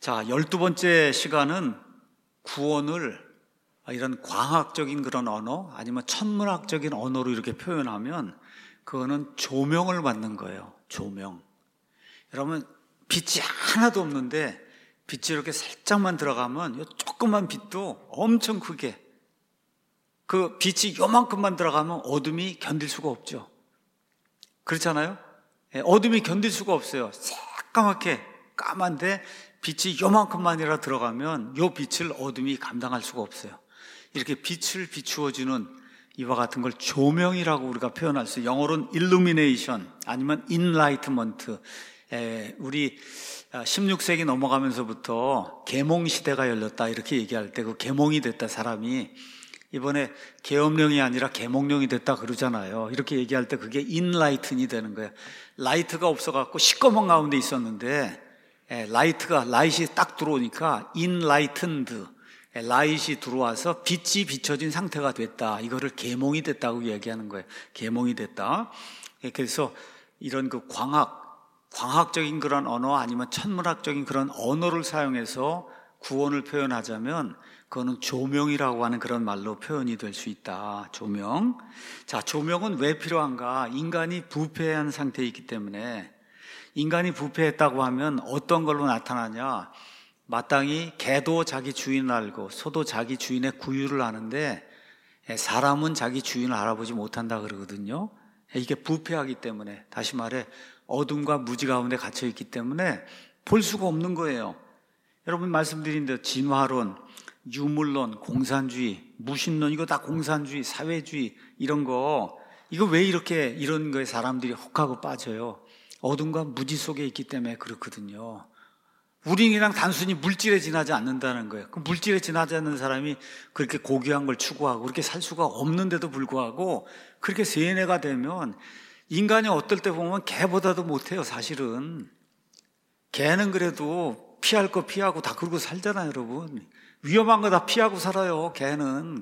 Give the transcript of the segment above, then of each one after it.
자, 12번째 시간은 구원을 이런 과학적인 그런 언어 아니면 천문학적인 언어로 이렇게 표현하면 그거는 조명을 받는 거예요. 조명. 여러분, 빛이 하나도 없는데 빛이 이렇게 살짝만 들어가면 이 조그만 빛도 엄청 크게, 그 빛이 요만큼만 들어가면 어둠이 견딜 수가 없죠. 그렇잖아요? 어둠이 견딜 수가 없어요. 새까맣게 까만데 빛이 요만큼만이라 들어가면 요 빛을 어둠이 감당할 수가 없어요. 이렇게 빛을 비추어주는 이와 같은 걸 조명이라고 우리가 표현할 수 있어요. 영어로는 illumination 아니면 enlightenment. 우리 16세기 넘어가면서부터 계몽 시대가 열렸다 이렇게 얘기할 때 그 계몽이 됐다 사람이 이번에 계엄령이 아니라 계몽령이 됐다 그러잖아요. 이렇게 얘기할 때 그게 인라이튼이 되는 거예요. 라이트가 없어갖고 시꺼먼 가운데 있었는데 라이트이 딱 들어오니까 인라이튼드, 라이트이 들어와서 빛이 비춰진 상태가 됐다. 이거를 계몽이 됐다고 얘기하는 거예요. 계몽이 됐다. 그래서 이런 그 광학적인 그런 언어 아니면 천문학적인 그런 언어를 사용해서 구원을 표현하자면 그거는 조명이라고 하는 그런 말로 표현이 될 수 있다. 조명. 자, 조명은 왜 필요한가? 인간이 부패한 상태에 있기 때문에. 인간이 부패했다고 하면 어떤 걸로 나타나냐? 마땅히 개도 자기 주인을 알고 소도 자기 주인의 구유를 아는데 사람은 자기 주인을 알아보지 못한다 그러거든요. 이게 부패하기 때문에, 다시 말해 어둠과 무지 가운데 갇혀 있기 때문에 볼 수가 없는 거예요. 여러분 말씀드린 대로 진화론, 유물론, 공산주의, 무신론, 이거 다 공산주의, 사회주의 이런 거, 이거 왜 이렇게 이런 거에 사람들이 혹하고 빠져요? 어둠과 무지 속에 있기 때문에 그렇거든요. 우리는 그냥 단순히 물질에 지나지 않는다는 거예요. 그 물질에 지나지 않는 사람이 그렇게 고귀한 걸 추구하고 그렇게 살 수가 없는데도 불구하고 그렇게 세뇌가 되면 인간이 어떨 때 보면 개보다도 못해요. 사실은 개는 그래도 피할 거 피하고 다 그러고 살잖아요. 여러분, 위험한 거 다 피하고 살아요. 개는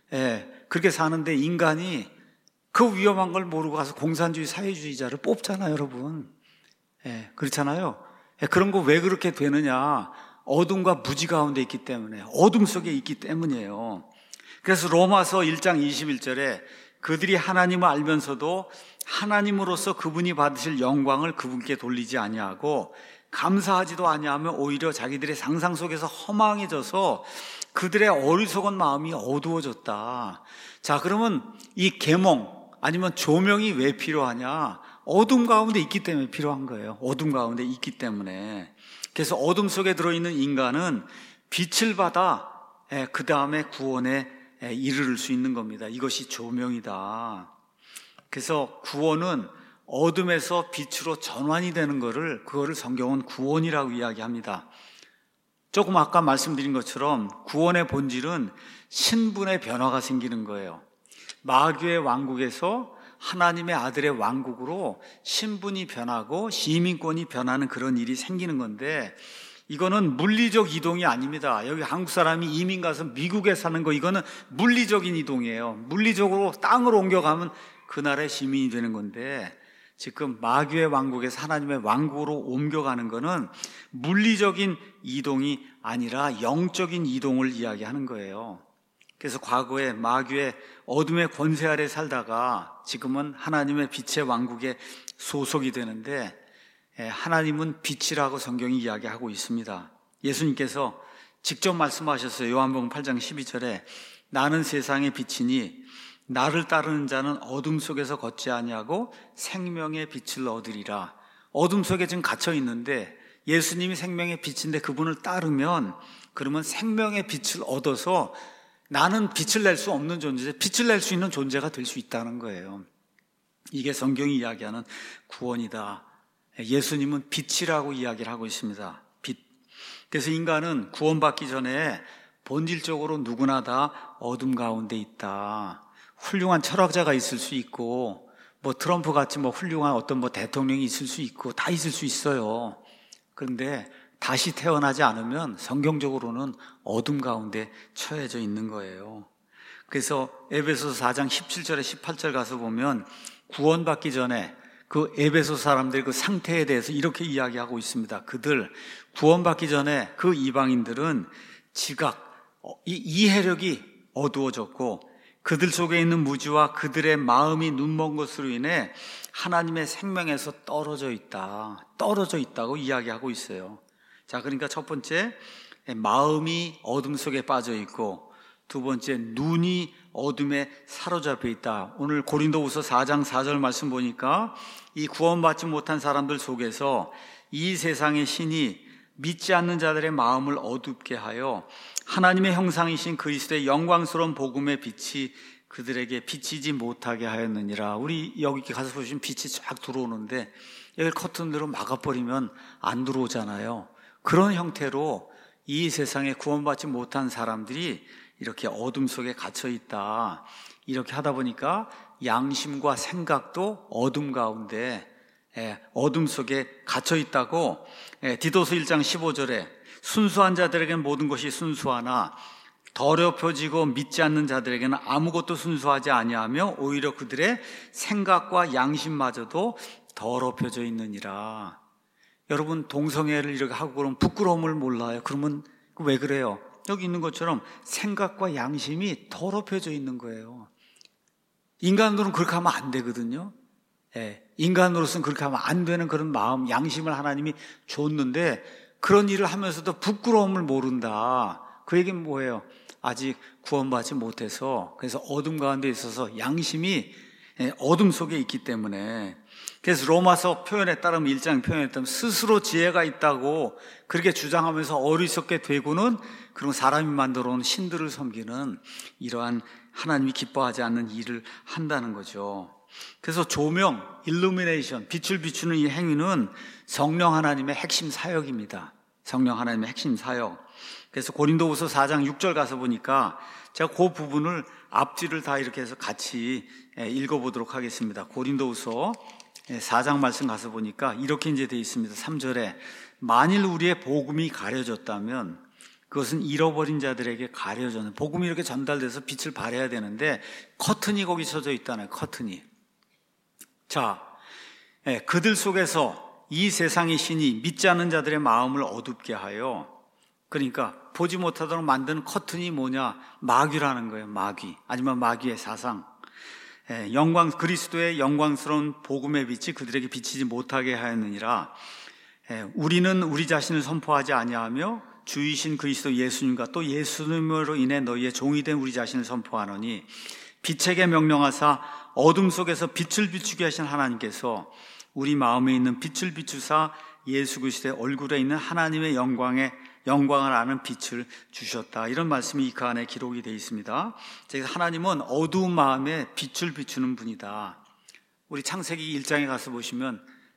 그렇게 사는데 인간이 그 위험한 걸 모르고 가서 공산주의 사회주의자를 뽑잖아요. 여러분, 그렇잖아요. 그런 거 왜 그렇게 되느냐? 어둠과 무지 가운데 있기 때문에, 어둠 속에 있기 때문이에요. 그래서 로마서 1장 21절에 그들이 하나님을 알면서도 하나님으로서 그분이 받으실 영광을 그분께 돌리지 아니하고 감사하지도 아니하며 오히려 자기들의 상상 속에서 허망해져서 그들의 어리석은 마음이 어두워졌다. 자, 그러면 이 계몽 아니면 조명이 왜 필요하냐? 어둠 가운데 있기 때문에 필요한 거예요. 어둠 가운데 있기 때문에. 그래서 어둠 속에 들어있는 인간은 빛을 받아 그 다음에 구원에 이르를 수 있는 겁니다. 이것이 조명이다. 그래서 구원은 어둠에서 빛으로 전환이 되는 그거를 성경은 구원이라고 이야기합니다. 조금 아까 말씀드린 것처럼 구원의 본질은 신분의 변화가 생기는 거예요. 마귀의 왕국에서 하나님의 아들의 왕국으로 신분이 변하고 시민권이 변하는 그런 일이 생기는 건데, 이거는 물리적 이동이 아닙니다. 여기 한국 사람이 이민 가서 미국에 사는 거, 이거는 물리적인 이동이에요. 물리적으로 땅으로 옮겨가면 그 나라의 시민이 되는 건데, 지금 마귀의 왕국에서 하나님의 왕국으로 옮겨가는 거는 물리적인 이동이 아니라 영적인 이동을 이야기하는 거예요. 그래서 과거에 마귀의 어둠의 권세 아래 살다가 지금은 하나님의 빛의 왕국에 소속이 되는데, 하나님은 빛이라고 성경이 이야기하고 있습니다. 예수님께서 직접 말씀하셨어요. 요한복음 8장 12절에 나는 세상의 빛이니 나를 따르는 자는 어둠 속에서 걷지 아니하고 생명의 빛을 얻으리라. 어둠 속에 지금 갇혀 있는데 예수님이 생명의 빛인데 그분을 따르면, 그러면 생명의 빛을 얻어서 나는 빛을 낼 수 없는 존재인데 빛을 낼 수 있는 존재가 될 수 있다는 거예요. 이게 성경이 이야기하는 구원이다. 예수님은 빛이라고 이야기를 하고 있습니다. 빛. 그래서 인간은 구원받기 전에 본질적으로 누구나 다 어둠 가운데 있다. 훌륭한 철학자가 있을 수 있고, 트럼프 같이 훌륭한 어떤 대통령이 있을 수 있고, 다 있을 수 있어요. 그런데 다시 태어나지 않으면 성경적으로는 어둠 가운데 처해져 있는 거예요. 그래서 에베소서 4장 17절에 18절 가서 보면 구원받기 전에 그 에베소 사람들의 그 상태에 대해서 이렇게 이야기하고 있습니다. 그들 구원받기 전에 그 이방인들은 지각, 이 이해력이 어두워졌고 그들 속에 있는 무지와 그들의 마음이 눈먼 것으로 인해 하나님의 생명에서 떨어져 있다고 이야기하고 있어요. 자, 그러니까 첫 번째, 마음이 어둠 속에 빠져 있고, 두 번째, 눈이 어둠에 사로잡혀 있다. 오늘 고린도후서 4장 4절 말씀 보니까 이 구원받지 못한 사람들 속에서 이 세상의 신이 믿지 않는 자들의 마음을 어둡게 하여 하나님의 형상이신 그리스도의 영광스러운 복음의 빛이 그들에게 비치지 못하게 하였느니라. 우리 여기 가서 보시면 빛이 쫙 들어오는데 여기 커튼으로 막아버리면 안 들어오잖아요. 그런 형태로 이 세상에 구원받지 못한 사람들이 이렇게 어둠 속에 갇혀 있다. 이렇게 하다 보니까 양심과 생각도 어둠 가운데 어둠 속에 갇혀 있다고 디도서 1장 15절에 순수한 자들에게는 모든 것이 순수하나 더럽혀지고 믿지 않는 자들에게는 아무것도 순수하지 아니하며 오히려 그들의 생각과 양심마저도 더럽혀져 있느니라. 여러분 동성애를 이렇게 하고 그러면 부끄러움을 몰라요. 그러면 왜 그래요? 여기 있는 것처럼 생각과 양심이 더럽혀져 있는 거예요. 인간으로는 그렇게 하면 안 되거든요. 인간으로서는 그렇게 하면 안 되는 그런 마음, 양심을 하나님이 줬는데 그런 일을 하면서도 부끄러움을 모른다. 그 얘기는 뭐예요? 아직 구원받지 못해서, 그래서 어둠 가운데 있어서 양심이 어둠 속에 있기 때문에, 그래서 로마서 표현에 따르면 1장 표현에 따르면 스스로 지혜가 있다고 그렇게 주장하면서 어리석게 되고는 그런 사람이 만들어 온 신들을 섬기는 이러한 하나님이 기뻐하지 않는 일을 한다는 거죠. 그래서 조명, 일루미네이션, 빛을 비추는 이 행위는 성령 하나님의 핵심 사역입니다. 성령 하나님의 핵심 사역. 그래서 고린도후서 4장 6절 가서 보니까 제가 그 부분을 앞뒤를 다 이렇게 해서 같이 읽어보도록 하겠습니다. 고린도후서 4장 말씀 가서 보니까 이렇게 이제 되어 있습니다. 3절에 만일 우리의 복음이 가려졌다면 그것은 잃어버린 자들에게 가려져는, 복음이 이렇게 전달돼서 빛을 발해야 되는데 커튼이 거기 쳐져 있다는, 커튼이. 자, 그들 속에서 이 세상의 신이 믿지 않는 자들의 마음을 어둡게 하여, 그러니까 보지 못하도록 만드는 커튼이 뭐냐? 마귀라는 거예요. 마귀, 아니면 마귀의 사상. 그리스도의 영광스러운 복음의 빛이 그들에게 비치지 못하게 하였느니라. 우리는 우리 자신을 선포하지 아니하며 주이신 그리스도 예수님과 또 예수님으로 인해 너희의 종이 된 우리 자신을 선포하노니 빛에게 명령하사 어둠 속에서 빛을 비추게 하신 하나님께서 우리 마음에 있는 빛을 비추사 예수 그리스도의 얼굴에 있는 하나님의 영광을 아는 빛을 주셨다. 이런 말씀이 이 그 안에 기록이 되어 있습니다. 그래서 하나님은 어두운 마음에 빛을 비추는 분이다. 우리 창세기 1장에 가서 보시면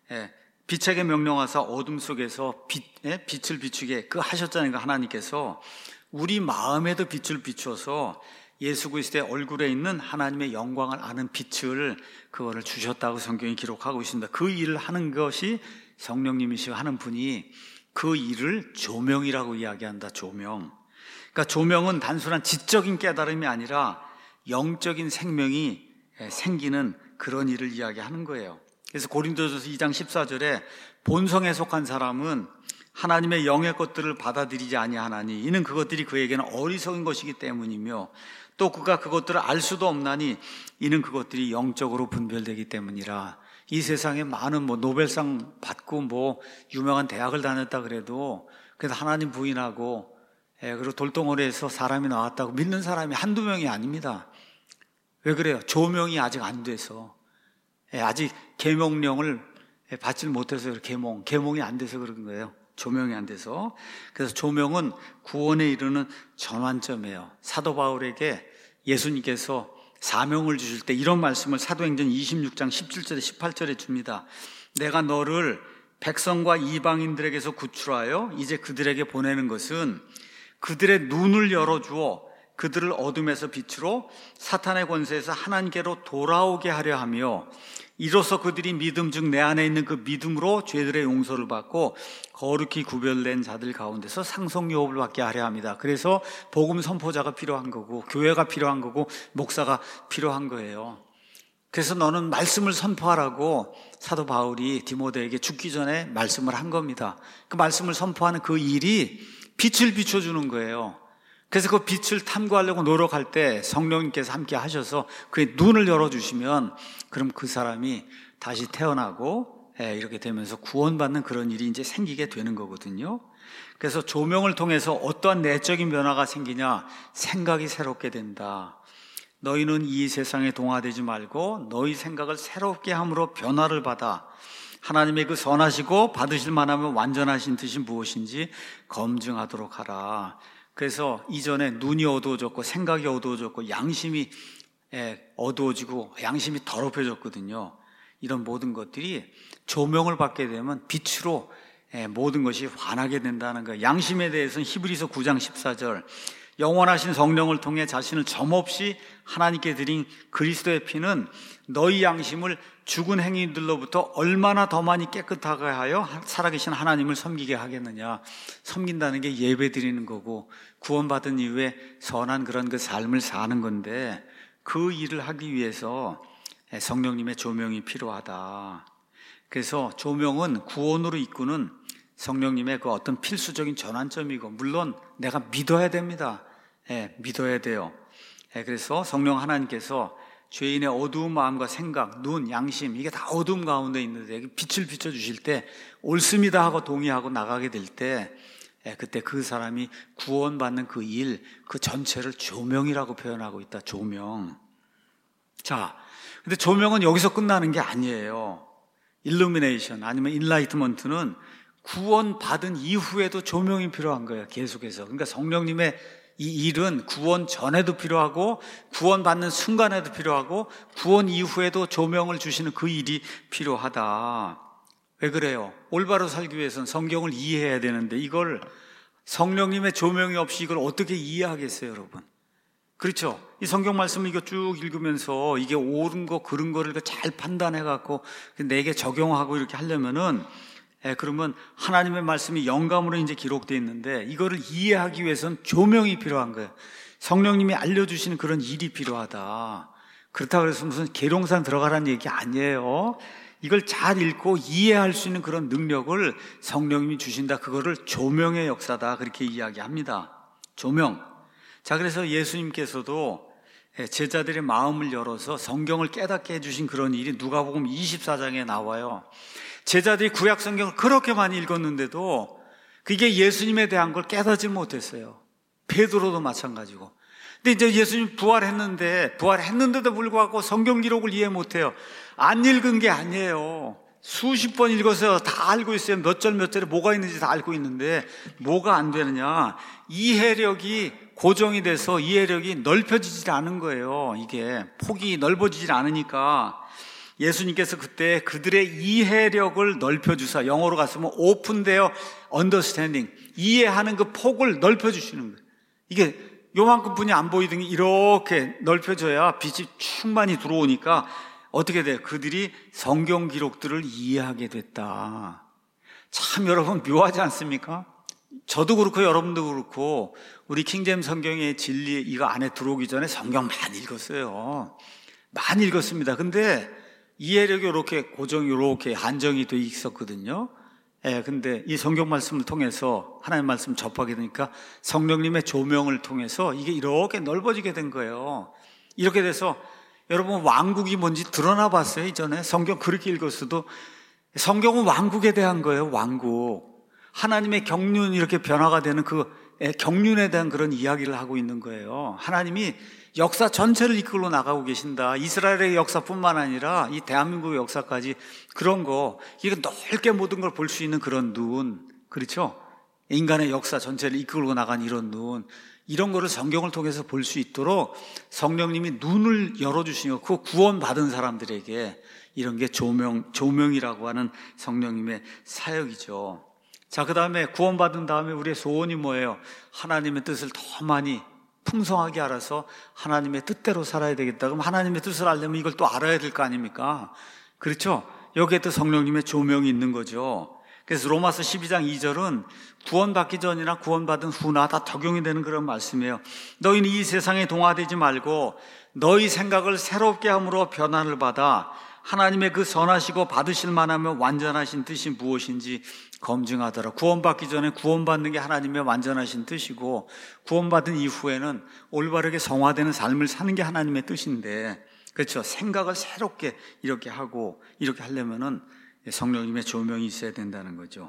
빛에게 명령하사 어둠 속에서 빛을 비추게 하셨잖아요. 하나님께서 우리 마음에도 빛을 비추어서 예수 그리스도의 얼굴에 있는 하나님의 영광을 아는 빛을 그거를 주셨다고 성경이 기록하고 있습니다. 그 일을 하는 것이 성령님이시고 하는 분이 그 일을 조명이라고 이야기한다. 조명. 그러니까 조명은 단순한 지적인 깨달음이 아니라 영적인 생명이 생기는 그런 일을 이야기하는 거예요. 그래서 고린도전서 2장 14절에 본성에 속한 사람은 하나님의 영의 것들을 받아들이지 아니하나니 이는 그것들이 그에게는 어리석은 것이기 때문이며 또 그가 그것들을 알 수도 없나니 이는 그것들이 영적으로 분별되기 때문이라. 이 세상에 많은 노벨상 받고 유명한 대학을 다녔다 그래도 그래서 하나님 부인하고 그리고 돌덩어리에서 사람이 나왔다고 믿는 사람이 한두 명이 아닙니다. 왜 그래요? 조명이 아직 안 돼서, 아직 계명령을 받지 못해서 계몽이 안 돼서 그런 거예요. 조명이 안 돼서. 그래서 조명은 구원에 이르는 전환점이에요. 사도 바울에게 예수님께서 사명을 주실 때 이런 말씀을 사도행전 26장 17절에 18절에 줍니다. 내가 너를 백성과 이방인들에게서 구출하여 이제 그들에게 보내는 것은 그들의 눈을 열어주어 그들을 어둠에서 빛으로 사탄의 권세에서 하나님께로 돌아오게 하려 하며 이로써 그들이 믿음 중 내 안에 있는 그 믿음으로 죄들의 용서를 받고 거룩히 구별된 자들 가운데서 상속유업을 받게 하려 합니다. 그래서 복음 선포자가 필요한 거고 교회가 필요한 거고 목사가 필요한 거예요. 그래서 너는 말씀을 선포하라고 사도 바울이 디모데에게 죽기 전에 말씀을 한 겁니다. 그 말씀을 선포하는 그 일이 빛을 비춰주는 거예요. 그래서 그 빛을 탐구하려고 노력할 때 성령님께서 함께 하셔서 그의 눈을 열어주시면 그럼 그 사람이 다시 태어나고 이렇게 되면서 구원받는 그런 일이 이제 생기게 되는 거거든요. 그래서 조명을 통해서 어떠한 내적인 변화가 생기냐? 생각이 새롭게 된다. 너희는 이 세상에 동화되지 말고 너희 생각을 새롭게 함으로 변화를 받아 하나님의 그 선하시고 받으실 만하면 완전하신 뜻이 무엇인지 검증하도록 하라. 그래서 이전에 눈이 어두워졌고 생각이 어두워졌고 양심이 어두워지고 양심이 더럽혀졌거든요. 이런 모든 것들이 조명을 받게 되면 빛으로 모든 것이 환하게 된다는 거예요. 양심에 대해서는 히브리서 9장 14절 영원하신 성령을 통해 자신을 점없이 하나님께 드린 그리스도의 피는 너희 양심을 죽은 행위들로부터 얼마나 더 많이 깨끗하게 하여 살아계신 하나님을 섬기게 하겠느냐. 섬긴다는 게 예배 드리는 거고 구원받은 이후에 선한 그런 그 삶을 사는 건데 그 일을 하기 위해서 성령님의 조명이 필요하다. 그래서 조명은 구원으로 이끄는 성령님의 그 어떤 필수적인 전환점이고 물론 내가 믿어야 됩니다. 믿어야 돼요. 그래서 성령 하나님께서 죄인의 어두운 마음과 생각, 눈, 양심 이게 다 어두움 가운데 있는데 빛을 비춰주실 때 옳습니다 하고 동의하고 나가게 될 때 그때 그 사람이 구원받는 그 일, 그 전체를 조명이라고 표현하고 있다. 조명. 자, 근데 조명은 여기서 끝나는 게 아니에요. 일루미네이션 아니면 인라이트먼트는 구원받은 이후에도 조명이 필요한 거예요. 계속해서. 그러니까 성령님의 이 일은 구원 전에도 필요하고 구원받는 순간에도 필요하고 구원 이후에도 조명을 주시는 그 일이 필요하다. 왜 그래요? 올바로 살기 위해서는 성경을 이해해야 되는데 이걸 성령님의 조명이 없이 이걸 어떻게 이해하겠어요, 여러분? 그렇죠? 이 성경 말씀을 이거 쭉 읽으면서 이게 옳은 거, 그른 거를 잘 판단해갖고 내게 적용하고 이렇게 하려면은 그러면 하나님의 말씀이 영감으로 이제 기록되어 있는데 이거를 이해하기 위해서는 조명이 필요한 거예요. 성령님이 알려주시는 그런 일이 필요하다. 그렇다고 해서 무슨 계룡산 들어가라는 얘기 아니에요. 이걸 잘 읽고 이해할 수 있는 그런 능력을 성령님이 주신다. 그거를 조명의 역사다. 그렇게 이야기합니다. 조명. 자, 그래서 예수님께서도 제자들의 마음을 열어서 성경을 깨닫게 해주신 그런 일이 누가복음 24장에 나와요. 제자들이 구약 성경을 그렇게 많이 읽었는데도 그게 예수님에 대한 걸 깨닫지 못했어요. 베드로도 마찬가지고. 근데 이제 예수님 부활했는데도 불구하고 성경 기록을 이해 못해요. 안 읽은 게 아니에요. 수십 번 읽어서 다 알고 있어요. 몇 절 몇 절에 뭐가 있는지 다 알고 있는데 뭐가 안 되느냐. 이해력이 고정이 돼서 이해력이 넓혀지질 않은 거예요. 이게 폭이 넓어지질 않으니까 예수님께서 그때 그들의 이해력을 넓혀주사 영어로 갔으면 오픈되어 언더스탠딩 이해하는 그 폭을 넓혀주시는 거예요. 이게 요만큼 분이 안 보이던 게 이렇게 넓혀져야 빛이 충만히 들어오니까 어떻게 돼요? 그들이 성경 기록들을 이해하게 됐다. 참 여러분 묘하지 않습니까? 저도 그렇고 여러분도 그렇고 우리 킹제임스 성경의 진리 이거 안에 들어오기 전에 성경 많이 읽었어요. 많이 읽었습니다. 근데 이해력이 이렇게 고정이 이렇게 한정이 돼 있었거든요. 근데 이 성경 말씀을 통해서 하나님 말씀 접하게 되니까 성령님의 조명을 통해서 이게 이렇게 넓어지게 된 거예요. 이렇게 돼서 여러분 왕국이 뭔지 드러나 봤어요. 이전에 성경 그렇게 읽었어도 성경은 왕국에 대한 거예요. 왕국. 하나님의 경륜 이렇게 변화가 되는 그 경륜에 대한 그런 이야기를 하고 있는 거예요. 하나님이 역사 전체를 이끌고 나가고 계신다. 이스라엘의 역사뿐만 아니라 이 대한민국의 역사까지 그런 거 이게 넓게 모든 걸 볼 수 있는 그런 눈, 그렇죠? 인간의 역사 전체를 이끌고 나간 이런 눈, 이런 거를 성경을 통해서 볼 수 있도록 성령님이 눈을 열어주시고 그 구원받은 사람들에게 이런 게 조명이라고 하는 성령님의 사역이죠. 자, 그 다음에 구원받은 다음에 우리의 소원이 뭐예요? 하나님의 뜻을 더 많이 풍성하게 알아서 하나님의 뜻대로 살아야 되겠다. 그럼 하나님의 뜻을 알려면 이걸 또 알아야 될 거 아닙니까? 그렇죠? 여기에 또 성령님의 조명이 있는 거죠. 그래서 로마서 12장 2절은 구원받기 전이나 구원받은 후나 다 적용이 되는 그런 말씀이에요. 너희는 이 세상에 동화되지 말고 너희 생각을 새롭게 함으로 변화를 받아 하나님의 그 선하시고 받으실 만하며 완전하신 뜻이 무엇인지 검증하더라. 구원받기 전에 구원받는 게 하나님의 완전하신 뜻이고, 구원받은 이후에는 올바르게 성화되는 삶을 사는 게 하나님의 뜻인데, 그렇죠? 생각을 새롭게 이렇게 하고, 이렇게 하려면은 성령님의 조명이 있어야 된다는 거죠.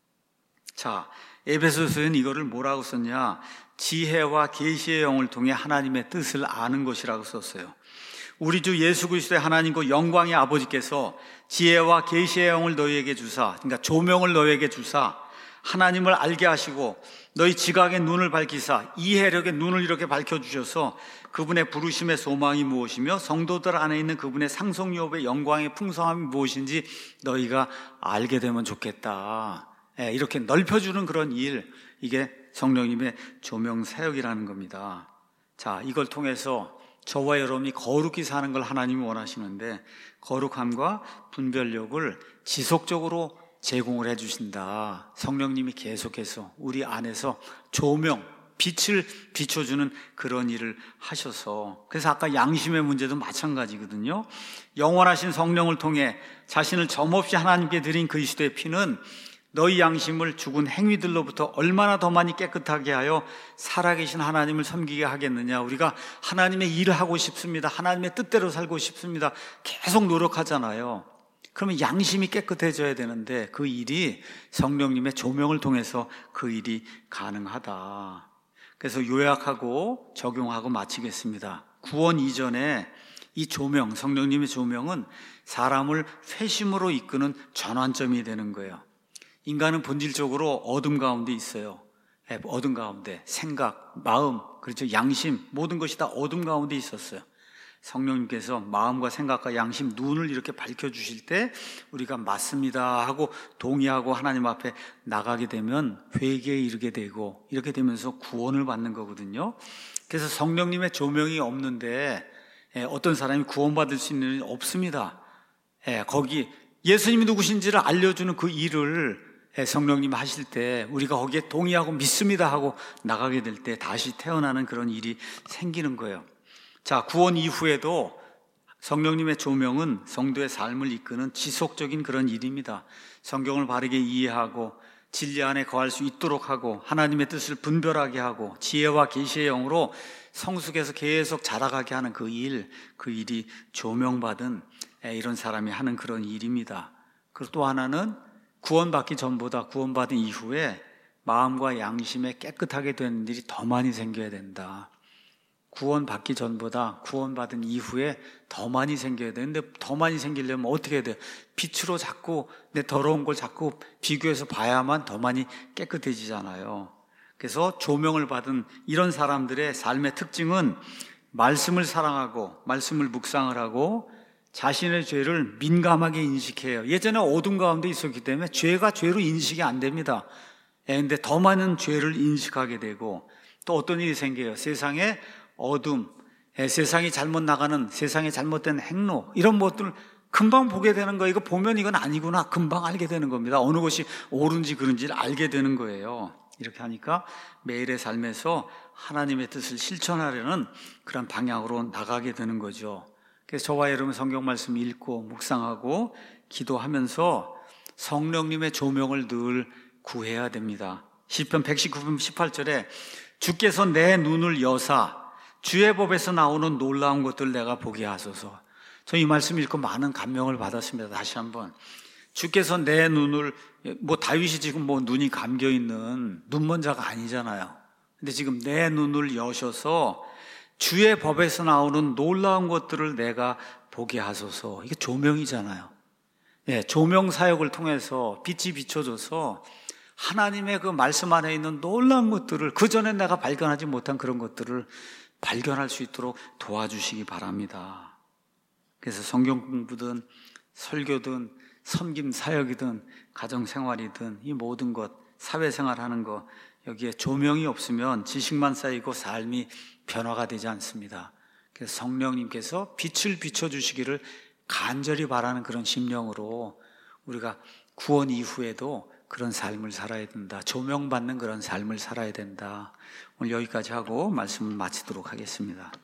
자, 에베소서에는 이거를 뭐라고 썼냐? 지혜와 계시의 영을 통해 하나님의 뜻을 아는 것이라고 썼어요. 우리 주 예수 그리스도의 하나님과 영광의 아버지께서 지혜와 계시의 영을 너희에게 주사, 그러니까 조명을 너희에게 주사 하나님을 알게 하시고 너희 지각의 눈을 밝히사 이해력의 눈을 이렇게 밝혀주셔서 그분의 부르심의 소망이 무엇이며 성도들 안에 있는 그분의 상속유업의 영광의 풍성함이 무엇인지 너희가 알게 되면 좋겠다. 이렇게 넓혀주는 그런 일, 이게 성령님의 조명 사역이라는 겁니다. 자, 이걸 통해서 저와 여러분이 거룩히 사는 걸 하나님이 원하시는데, 거룩함과 분별력을 지속적으로 제공을 해주신다. 성령님이 계속해서 우리 안에서 조명, 빛을 비춰주는 그런 일을 하셔서, 그래서 아까 양심의 문제도 마찬가지거든요. 영원하신 성령을 통해 자신을 점없이 하나님께 드린 그리스도의 피는 너희 양심을 죽은 행위들로부터 얼마나 더 많이 깨끗하게 하여 살아계신 하나님을 섬기게 하겠느냐. 우리가 하나님의 일을 하고 싶습니다. 하나님의 뜻대로 살고 싶습니다. 계속 노력하잖아요. 그러면 양심이 깨끗해져야 되는데 그 일이 성령님의 조명을 통해서 그 일이 가능하다. 그래서 요약하고 적용하고 마치겠습니다. 구원 이전에 이 조명, 성령님의 조명은 사람을 회심으로 이끄는 전환점이 되는 거예요. 인간은 본질적으로 어둠 가운데 있어요. 어둠 가운데 생각, 마음, 그렇죠, 양심, 모든 것이 다 어둠 가운데 있었어요. 성령님께서 마음과 생각과 양심, 눈을 이렇게 밝혀주실 때 우리가 맞습니다 하고 동의하고 하나님 앞에 나가게 되면 회개에 이르게 되고, 이렇게 되면서 구원을 받는 거거든요. 그래서 성령님의 조명이 없는데 어떤 사람이 구원받을 수 있는 일이 없습니다. 거기 예수님이 누구신지를 알려주는 그 일을 성령님 하실 때 우리가 거기에 동의하고 믿습니다 하고 나가게 될 때 다시 태어나는 그런 일이 생기는 거예요. 자, 구원 이후에도 성령님의 조명은 성도의 삶을 이끄는 지속적인 그런 일입니다. 성경을 바르게 이해하고 진리 안에 거할 수 있도록 하고 하나님의 뜻을 분별하게 하고 지혜와 계시의 영으로 성숙해서 계속 자라가게 하는 그 일이 조명받은 이런 사람이 하는 그런 일입니다. 그리고 또 하나는 구원받기 전보다 구원받은 이후에 마음과 양심에 깨끗하게 되는 일이 더 많이 생겨야 된다. 구원받기 전보다 구원받은 이후에 더 많이 생겨야 되는데, 더 많이 생기려면 어떻게 해야 돼요? 빛으로 자꾸 내 더러운 걸 자꾸 비교해서 봐야만 더 많이 깨끗해지잖아요. 그래서 조명을 받은 이런 사람들의 삶의 특징은 말씀을 사랑하고 말씀을 묵상을 하고 자신의 죄를 민감하게 인식해요. 예전에 어둠 가운데 있었기 때문에 죄가 죄로 인식이 안 됩니다. 그런데 더 많은 죄를 인식하게 되고, 또 어떤 일이 생겨요. 세상에 어둠, 세상이 잘못 나가는, 세상에 잘못된 행로, 이런 것들을 금방 보게 되는 거예요. 이거 보면 이건 아니구나 금방 알게 되는 겁니다. 어느 것이 옳은지 그른지를 알게 되는 거예요. 이렇게 하니까 매일의 삶에서 하나님의 뜻을 실천하려는 그런 방향으로 나가게 되는 거죠. 그래서 저와 여러분 성경 말씀 읽고 묵상하고 기도하면서 성령님의 조명을 늘 구해야 됩니다. 시편 119편 18절에 주께서 내 눈을 여사 주의 법에서 나오는 놀라운 것들 내가 보게 하소서. 저 이 말씀 읽고 많은 감명을 받았습니다. 다시 한번. 주께서 내 눈을, 다윗이 지금 눈이 감겨 있는 눈먼자가 아니잖아요. 근데 지금 내 눈을 여셔서 주의 법에서 나오는 놀라운 것들을 내가 보게 하소서. 이게 조명이잖아요. 조명 사역을 통해서 빛이 비춰져서 하나님의 그 말씀 안에 있는 놀라운 것들을, 그전에 내가 발견하지 못한 그런 것들을 발견할 수 있도록 도와주시기 바랍니다. 그래서 성경 공부든 설교든 섬김 사역이든 가정생활이든 이 모든 것, 사회생활하는 것, 여기에 조명이 없으면 지식만 쌓이고 삶이 변화가 되지 않습니다. 그래서 성령님께서 빛을 비춰주시기를 간절히 바라는 그런 심령으로 우리가 구원 이후에도 그런 삶을 살아야 된다. 조명받는 그런 삶을 살아야 된다. 오늘 여기까지 하고 말씀을 마치도록 하겠습니다.